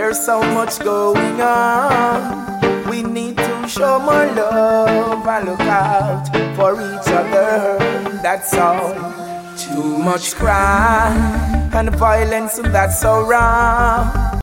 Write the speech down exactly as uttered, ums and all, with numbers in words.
There's so much going on. We need to show more love and look out for each other. That's all. Too much crime and violence, and that's so wrong.